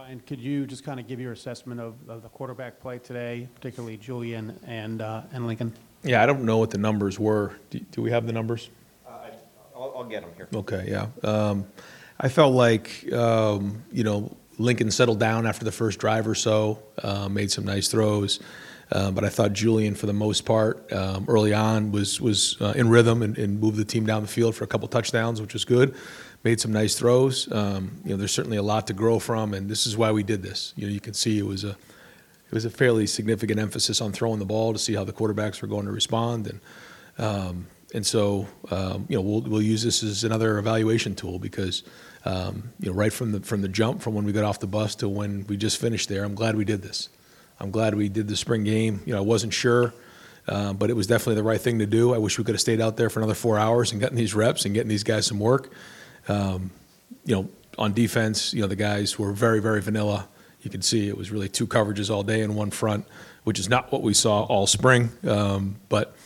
Ryan, could you just kind of give your assessment of the quarterback play today, particularly Julian and Lincoln? Yeah, I don't know what the numbers were. Do we have the numbers? I'll get them here. Okay, yeah. I felt like, Lincoln settled down after the first drive or so, made some nice throws. But I thought Julian, for the most part, early on was in rhythm and moved the team down the field for a couple touchdowns, which was good. Made some nice throws. There's certainly a lot to grow from, and this is why we did this. You can see it was a fairly significant emphasis on throwing the ball to see how the quarterbacks were going to respond, and so we'll use this as another evaluation tool because right from the jump, from when we got off the bus to when we just finished there, I'm glad we did this. I'm glad we did the spring game. I wasn't sure, but it was definitely the right thing to do. I wish we could have stayed out there for another 4 hours and gotten these reps and getting these guys some work. On defense, the guys were very, very vanilla. You could see it was really two coverages all day in one front, which is not what we saw all spring. But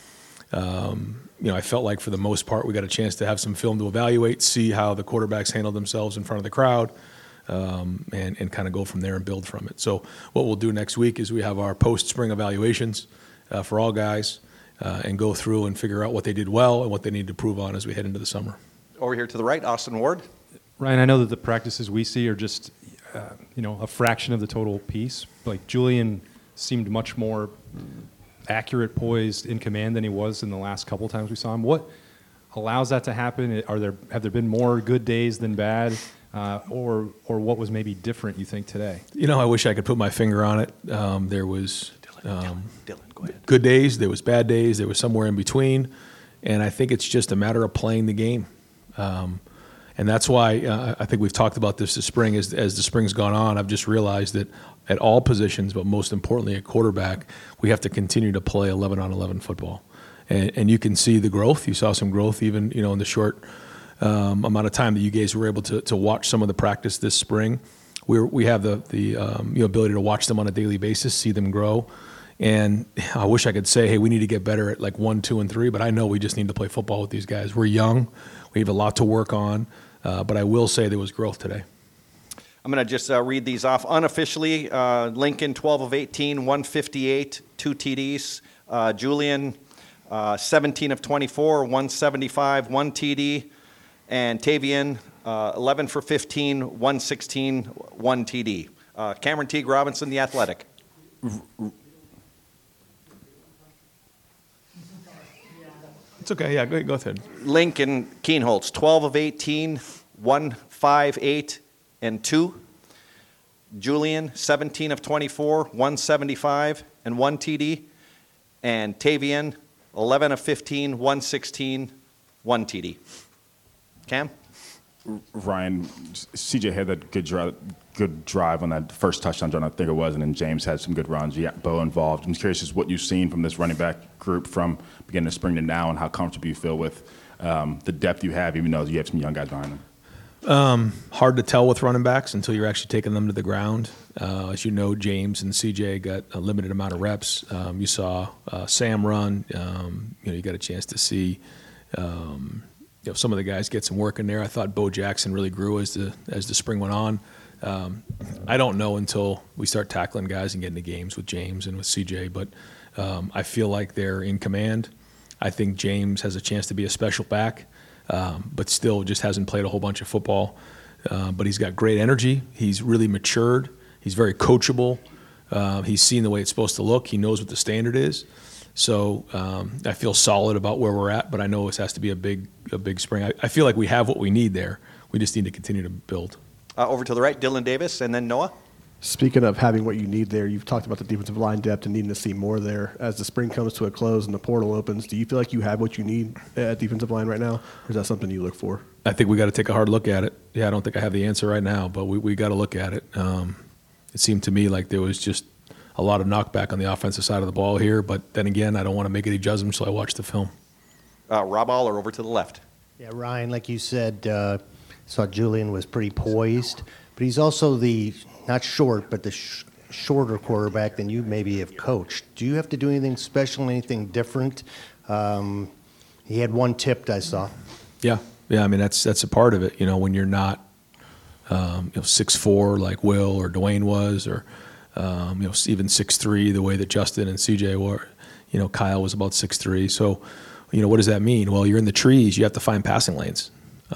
I felt like for the most part we got a chance to have some film to evaluate, see how the quarterbacks handled themselves in front of the crowd. And kind of go from there and build from it. So what we'll do next week is we have our post-spring evaluations for all guys and go through and figure out what they did well and what they need to improve on as we head into the summer. Over here to the right, Austin Ward. Ryan, I know that the practices we see are just, a fraction of the total piece. Like Julian seemed much more accurate, poised, in command than he was in the last couple times we saw him. What allows that to happen? Have there been more good days than bad? Or what was maybe different, you think, today? I wish I could put my finger on it. There was Dylan, go ahead. Good days, there was bad days, there was somewhere in between, and I think it's just a matter of playing the game. And that's why I think we've talked about this spring. As the spring's gone on, I've just realized that at all positions, but most importantly at quarterback, we have to continue to play 11-on-11 football. And you can see the growth. You saw some growth even in the short amount of time that you guys were able to watch some of the practice this spring. We have the ability to watch them on a daily basis, see them grow. And I wish I could say, hey, we need to get better at like 1, 2, and 3, but I know we just need to play football with these guys. We're young. We have a lot to work on, but I will say there was growth today. I'm going to just read these off unofficially. Lincoln, 12 of 18, 158, 2 TDs. Julian, 17 of 24, 175, 1 TD. And Tavian, 11 for 15, 116, 1 TD. Cameron Teague Robinson, The Athletic. It's okay. Yeah, go ahead. Lincoln Keenholz, 12 of 18, 158, and 2. Julian, 17 of 24, 175, and 1 TD. And Tavian, 11 of 15, 116, 1 TD. Cam? Ryan, CJ had that good drive on that first touchdown run, I think it was, and then James had some good runs. You got Bo involved. I'm curious as what you've seen from this running back group from beginning of spring to now and how comfortable you feel with the depth you have, even though you have some young guys behind them. Hard to tell with running backs until you're actually taking them to the ground. As you know, James and CJ got a limited amount of reps. You saw Sam run. You got a chance to see some of the guys get some work in there. I thought Bo Jackson really grew as the spring went on. I don't know until we start tackling guys and getting to games with James and with CJ, but I feel like they're in command. I think James has a chance to be a special back, but still just hasn't played a whole bunch of football. But he's got great energy. He's really matured. He's very coachable. He's seen the way it's supposed to look. He knows what the standard is. So I feel solid about where we're at, but I know this has to be a big spring. I feel like we have what we need there. We just need to continue to build. Over to the right, Dylan Davis, and then Noah. Speaking of having what you need there, you've talked about the defensive line depth and needing to see more there. As the spring comes to a close and the portal opens, do you feel like you have what you need at defensive line right now, or is that something you look for? I think we got to take a hard look at it. Yeah, I don't think I have the answer right now, but we got to look at it. It seemed to me like there was just a lot of knockback on the offensive side of the ball here, but then again, I don't want to make any judgments until I watch the film. Rob Aller over to the left. Yeah, Ryan, like you said, saw Julian was pretty poised, but he's also not short, but the shorter quarterback than you maybe have coached. Do you have to do anything special, anything different? He had one tipped, I saw. Yeah. I mean, that's a part of it. When you're not 6'4" like Will or Dwayne was, or even 6'3" the way that Justin and CJ were. Kyle was about 6'3". So, what does that mean? Well, you're in the trees. You have to find passing lanes.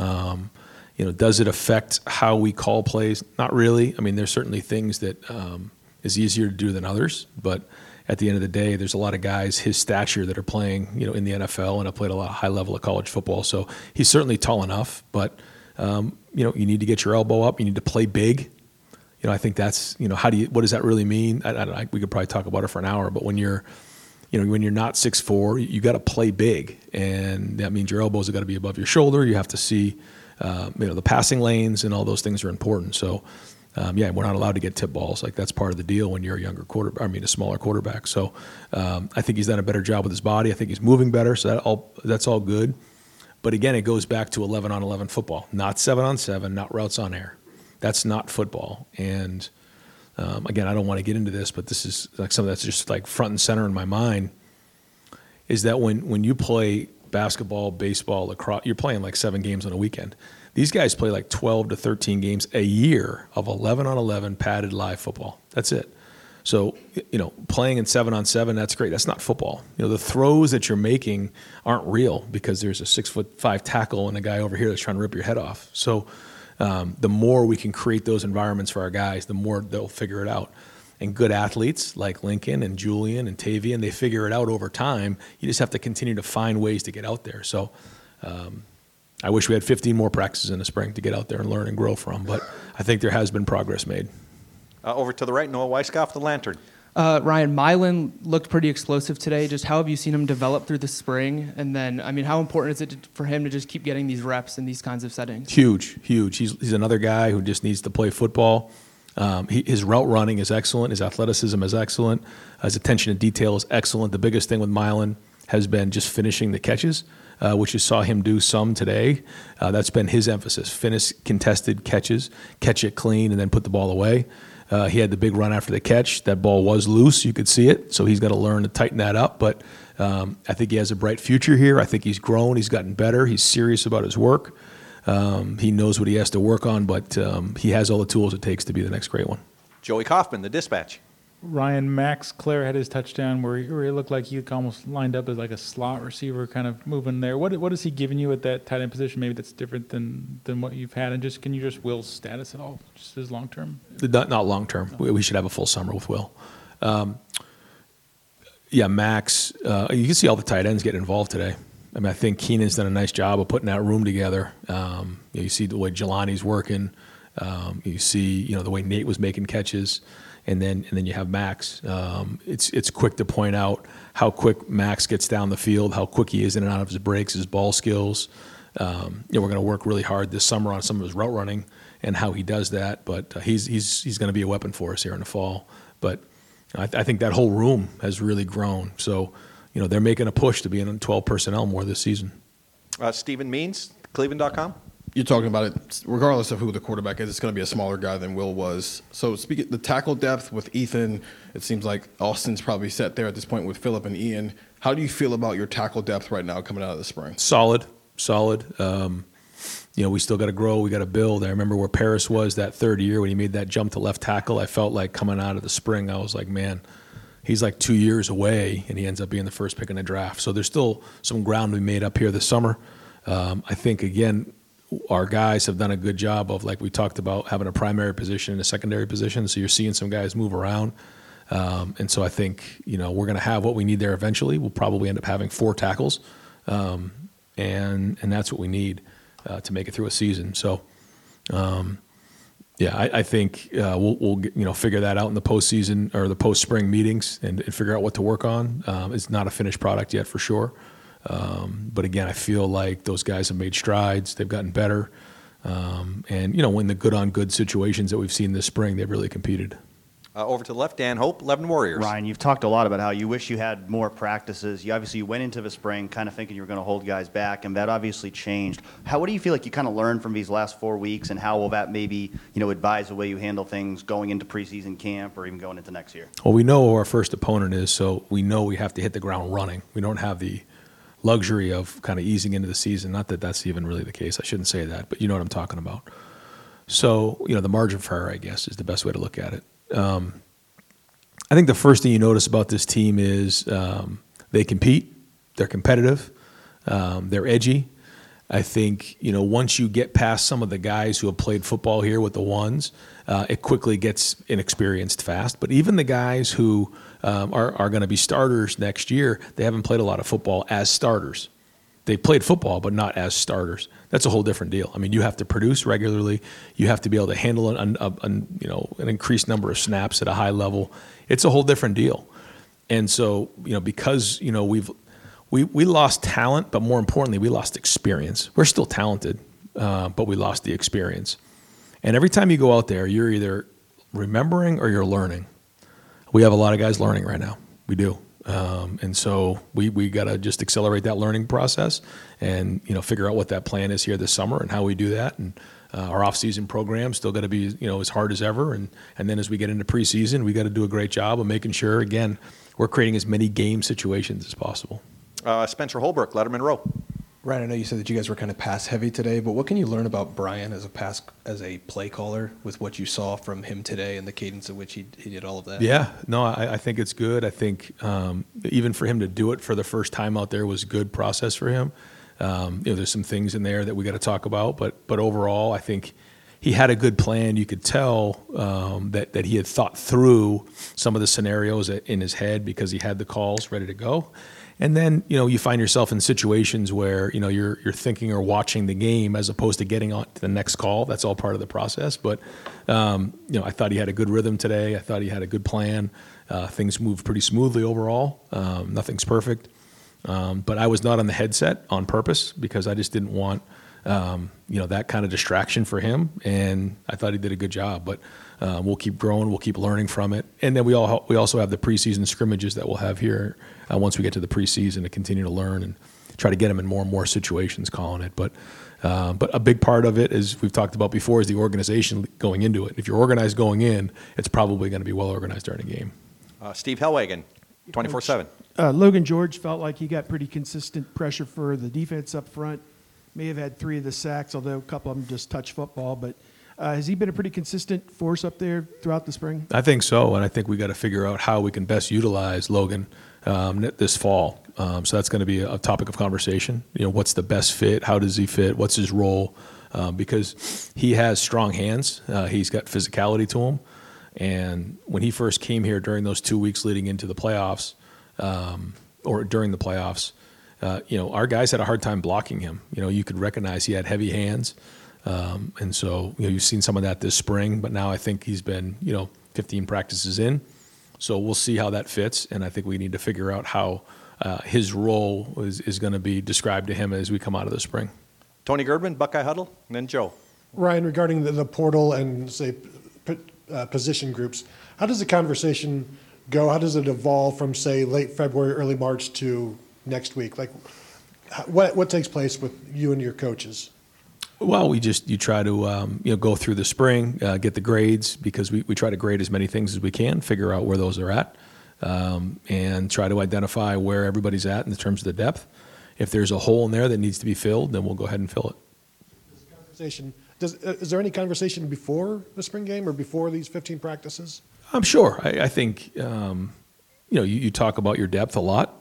Does it affect how we call plays? Not really. I mean, there's certainly things that is easier to do than others, but at the end of the day, there's a lot of guys his stature that are playing, in the NFL and have played a lot of high level of college football. So he's certainly tall enough, but you need to get your elbow up. You need to play big. I think that's, what does that really mean? We could probably talk about it for an hour, but when you're not 6'4", you got to play big, and that means your elbows have got to be above your shoulder. You have to see, the passing lanes, and all those things are important. So, we're not allowed to get tip balls. Like, that's part of the deal when you're a smaller quarterback. So, I think he's done a better job with his body. I think he's moving better. So that's all good. But again, it goes back to 11-on-11 football, not 7-on-7, not routes on air. That's not football. And again, I don't want to get into this, but this is like something that's just like front and center in my mind, is that when you play basketball, baseball, lacrosse, you're playing like 7 games on a weekend. These guys play like 12 to 13 games a year of 11-on-11 padded live football. That's it. So, playing in 7-on-7, that's great. That's not football. The throws that you're making aren't real because there's a 6'5" tackle and a guy over here that's trying to rip your head off. So, the more we can create those environments for our guys, the more they'll figure it out. And good athletes like Lincoln and Julian and Tavian, they figure it out over time. You just have to continue to find ways to get out there. So I wish we had 15 more practices in the spring to get out there and learn and grow from, but I think there has been progress made. Over to the right, Noah Weiskopf, the Lantern. Ryan, Milan looked pretty explosive today. Just how have you seen him develop through the spring? And then, how important is it for him to just keep getting these reps in these kinds of settings? Huge. He's another guy who just needs to play football. His route running is excellent. His athleticism is excellent. His attention to detail is excellent. The biggest thing with Milan has been just finishing the catches, which you saw him do some today. That's been his emphasis. Finish contested catches, catch it clean, and then put the ball away. He had the big run after the catch. That ball was loose. You could see it. So he's got to learn to tighten that up. But I think he has a bright future here. I think he's grown. He's gotten better. He's serious about his work. He knows what he has to work on, but he has all the tools it takes to be the next great one. Joey Kaufman, the Dispatch. Ryan, Max Clare had his touchdown where he looked like he almost lined up as like a slot receiver, kind of moving there. What is he giving you at that tight end position? Maybe that's different than what you've had. And can you just Will's status at all, just his long term? Not long term. We should have a full summer with Will. Max. You can see all the tight ends getting involved today. I think Keenan's done a nice job of putting that room together. You see the way Jelani's working. You see, the way Nate was making catches. And then you have Max. It's quick to point out how quick Max gets down the field, how quick he is in and out of his breaks, his ball skills. We're going to work really hard this summer on some of his route running and how he does that. But he's going to be a weapon for us here in the fall. But I think that whole room has really grown. So they're making a push to be in 12 personnel more this season. Stephen Means, Cleveland.com. You're talking about it, regardless of who the quarterback is, it's going to be a smaller guy than Will was. So speaking the tackle depth with Ethan, it seems like Austin's probably set there at this point with Phillip and Ian. How do you feel about your tackle depth right now coming out of the spring? Solid. We still got to grow. We got to build. I remember where Paris was that third year when he made that jump to left tackle. I felt like coming out of the spring, I was like, man, he's like 2 years away, and he ends up being the first pick in the draft. So there's still some ground to be made up here this summer. I think, again, our guys have done a good job of, like we talked about, having a primary position and a secondary position. So you're seeing some guys move around. And so I think, we're going to have what we need there eventually. We'll probably end up having 4 tackles. And that's what we need to make it through a season. So, I think we'll figure that out in the postseason or the post-spring meetings and figure out what to work on. It's not a finished product yet for sure. But again, I feel like those guys have made strides. They've gotten better. And, in the good-on-good situations that we've seen this spring, they've really competed. Over to the left, Dan Hope, 11 Warriors. Ryan, you've talked a lot about how you wish you had more practices. You obviously went into the spring kind of thinking you were going to hold guys back, and that obviously changed. What do you feel like you kind of learned from these last 4 weeks, and how will that maybe, advise the way you handle things going into preseason camp or even going into next year? Well, we know who our first opponent is, so we know we have to hit the ground running. We don't have the luxury of kind of easing into the season. Not that that's even really the case. I shouldn't say that, but you know what I'm talking about. So, the margin for error, I guess, is the best way to look at it. I think the first thing you notice about this team is they compete, they're competitive, they're edgy. I think, once you get past some of the guys who have played football here with the ones, it quickly gets inexperienced fast. But even the guys who are going to be starters next year, they haven't played a lot of football as starters. They played football, but not as starters. That's a whole different deal. I mean, you have to produce regularly. You have to be able to handle an increased number of snaps at a high level. It's a whole different deal. And so, because we lost talent, but more importantly, we lost experience. We're still talented, but we lost the experience. And every time you go out there, you're either remembering or you're learning. We have a lot of guys learning right now. We do. And so we got to just accelerate that learning process and, figure out what that plan is here this summer and how we do that. And our off-season program still got to be, as hard as ever. And then as we get into preseason, we got to do a great job of making sure, again, we're creating as many game situations as possible. Spencer Holbrook, Letterman Row. Ryan, I know you said that you guys were kind of pass heavy today, but what can you learn about Brian as a play caller with what you saw from him today and the cadence at which he did all of that? Yeah, no, I think it's good. I think even for him to do it for the first time out there was a good process for him. There's some things in there that we got to talk about, but overall, I think he had a good plan. You could tell that he had thought through some of the scenarios in his head because he had the calls ready to go. And then, you find yourself in situations where, you're thinking or watching the game as opposed to getting on to the next call. That's all part of the process. But, I thought he had a good rhythm today. I thought he had a good plan. Things moved pretty smoothly overall. Nothing's perfect. But I was not on the headset on purpose because I just didn't want, that kind of distraction for him. And I thought he did a good job. But we'll keep growing. We'll keep learning from it. And then we also have the preseason scrimmages that we'll have here once we get to the preseason to continue to learn and try to get him in more and more situations calling it. But a big part of it, as we've talked about before, is the organization going into it. If you're organized going in, it's probably going to be well organized during a game. Steve Hellwagen, 24/7. Logan George felt like he got pretty consistent pressure for the defense up front. May have had 3 of the sacks, although a couple of them just touched football. But has he been a pretty consistent force up there throughout the spring? I think so, and I think we got to figure out how we can best utilize Logan this fall. So that's going to be a topic of conversation. What's the best fit? How does he fit? What's his role? Because he has strong hands. He's got physicality to him. And when he first came here during those 2 weeks leading into the playoffs, or during the playoffs, our guys had a hard time blocking him. You could recognize he had heavy hands. And so, you've seen some of that this spring, but now I think he's been, 15 practices in. So we'll see how that fits. And I think we need to figure out how his role is going to be described to him as we come out of the spring. Tony Girdman, Buckeye Huddle, and then Joe. Ryan, regarding the portal and, say, position groups, how does the conversation go? How does it evolve from, say, late February, early March to next week? Like, what takes place with you and your coaches? Well, you try to go through the spring, get the grades, because we try to grade as many things as we can, figure out where those are at, and try to identify where everybody's at in terms of the depth. If there's a hole in there that needs to be filled, then we'll go ahead and fill it. Is there any conversation before the spring game or before these 15 practices? I'm sure. I think you talk about your depth a lot,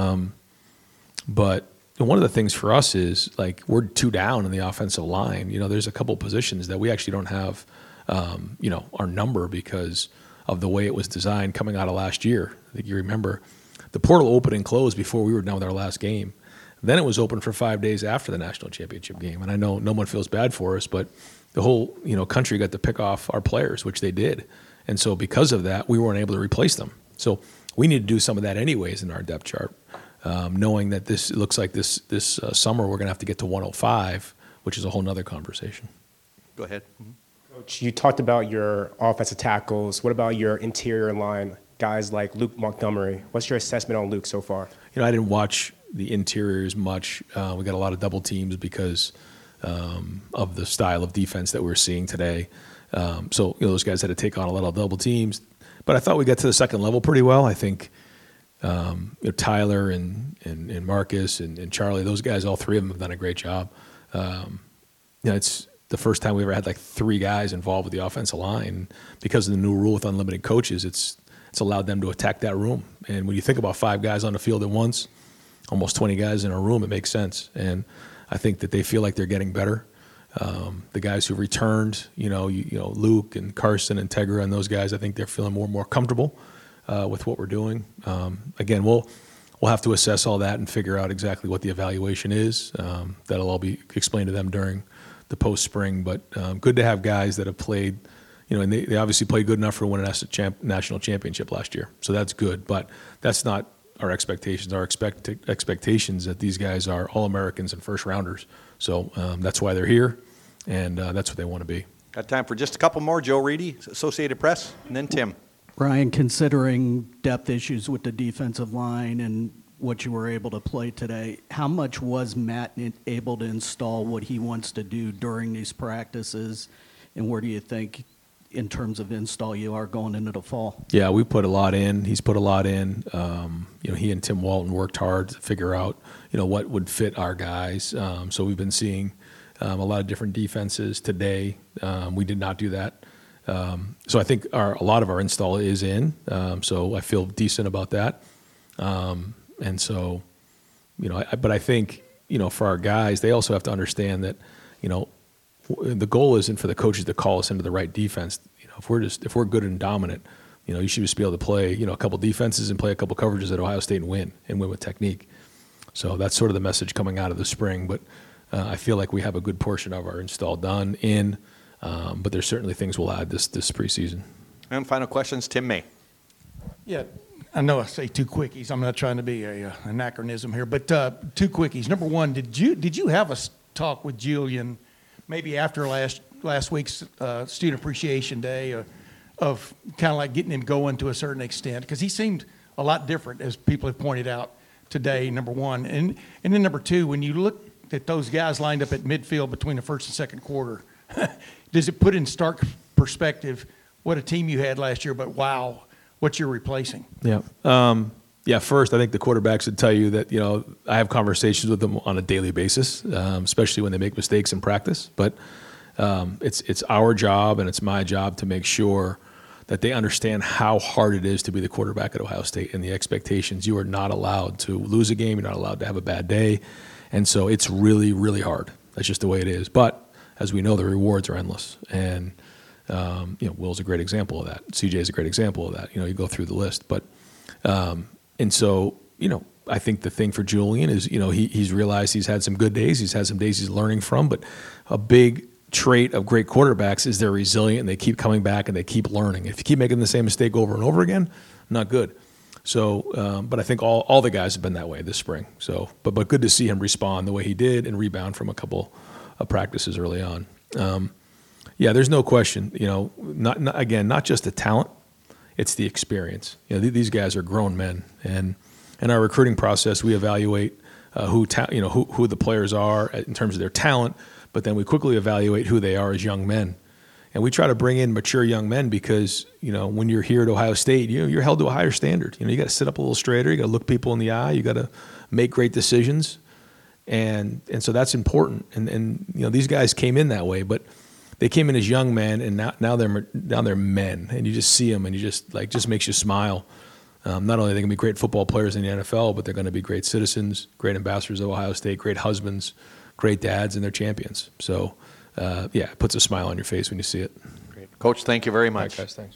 but one of the things for us is, like, we're 2 down in the offensive line. There's a couple positions that we actually don't have, our number because of the way it was designed coming out of last year. I think you remember the portal opened and closed before we were done with our last game. Then it was open for 5 days after the national championship game. And I know no one feels bad for us, but the whole country got to pick off our players, which they did. And so because of that, we weren't able to replace them. So we need to do some of that anyways in our depth chart. Knowing that it looks like this summer we're going to have to get to 105, which is a whole nother conversation. Go ahead. Coach, you talked about your offensive tackles. What about your interior line, guys like Luke Montgomery? What's your assessment on Luke so far? I didn't watch the interiors much. We got a lot of double teams because of the style of defense that we're seeing today. So those guys had to take on a lot of double teams. But I thought we got to the second level pretty well. I think Tyler and Marcus and Charlie, those guys, all 3 of them have done a great job. It's the first time we ever had like 3 guys involved with the offensive line. Because of the new rule with unlimited coaches, it's allowed them to attack that room. And when you think about 5 guys on the field at once, almost 20 guys in a room, it makes sense. And I think that they feel like they're getting better. The guys who returned, Luke and Carson and Tegra and those guys, I think they're feeling more and more comfortable with what we're doing. Again, we'll have to assess all that and figure out exactly what the evaluation is. That'll all be explained to them during the post-spring. But good to have guys that have played, and they obviously played good enough for winning a national championship last year. So that's good. But that's not our expectations. Our expectations that these guys are All-Americans and first-rounders. So that's why they're here, and that's what they want to be. Got time for just a couple more. Joe Reedy, Associated Press, and then Tim. Brian, considering depth issues with the defensive line and what you were able to play today, how much was Matt able to install what he wants to do during these practices, and where do you think, in terms of install, you are going into the fall? Yeah, we put a lot in. He's put a lot in. He and Tim Walton worked hard to figure out, what would fit our guys. So we've been seeing a lot of different defenses today. We did not do that. So I think a lot of our install is in. So I feel decent about that. And so, but I think, for our guys, they also have to understand that, the goal isn't for the coaches to call us into the right defense. If we're good and dominant, you should just be able to play, a couple defenses and play a couple coverages at Ohio State and win with technique. So that's sort of the message coming out of the spring. But I feel like we have a good portion of our install done in, but there's certainly things we'll add this preseason. And final questions, Tim May. Yeah, I know I say 2 quickies. I'm not trying to be a anachronism here, but 2 quickies. Number one, did you have a talk with Julian maybe after last week's Student Appreciation Day of kind of like getting him going to a certain extent? Because he seemed a lot different, as people have pointed out today, number one. And then number 2, when you look at those guys lined up at midfield between the first and second quarter, does it put in stark perspective what a team you had last year, but wow, what you're replacing? Yeah. First, I think the quarterbacks would tell you that, I have conversations with them on a daily basis, especially when they make mistakes in practice. But it's our job and it's my job to make sure that they understand how hard it is to be the quarterback at Ohio State and the expectations. You are not allowed to lose a game. You're not allowed to have a bad day. And so it's really, really hard. That's just the way it is. But as we know, the rewards are endless. And, Will's a great example of that. CJ is a great example of that. You go through the list. But, and so, I think the thing for Julian is, he's realized he's had some good days. He's had some days he's learning from. But a big trait of great quarterbacks is they're resilient and they keep coming back and they keep learning. If you keep making the same mistake over and over again, not good. So, but I think all the guys have been that way this spring. So, but good to see him respond the way he did and rebound from a couple of practices early on. There's no question. Not just the talent, it's the experience. These guys are grown men, and in our recruiting process, we evaluate who the players are in terms of their talent, but then we quickly evaluate who they are as young men. And we try to bring in mature young men because, when you're here at Ohio State, you're held to a higher standard. You got to sit up a little straighter. You got to look people in the eye. You got to make great decisions. And so that's important. And these guys came in that way, but they came in as young men, and now they're men. And you just see them, and you just makes you smile. Not only are they going to be great football players in the NFL, but they're going to be great citizens, great ambassadors of Ohio State, great husbands, great dads, and they're champions. So, it puts a smile on your face when you see it. Great. Coach, thank you very much. All right, guys, thanks.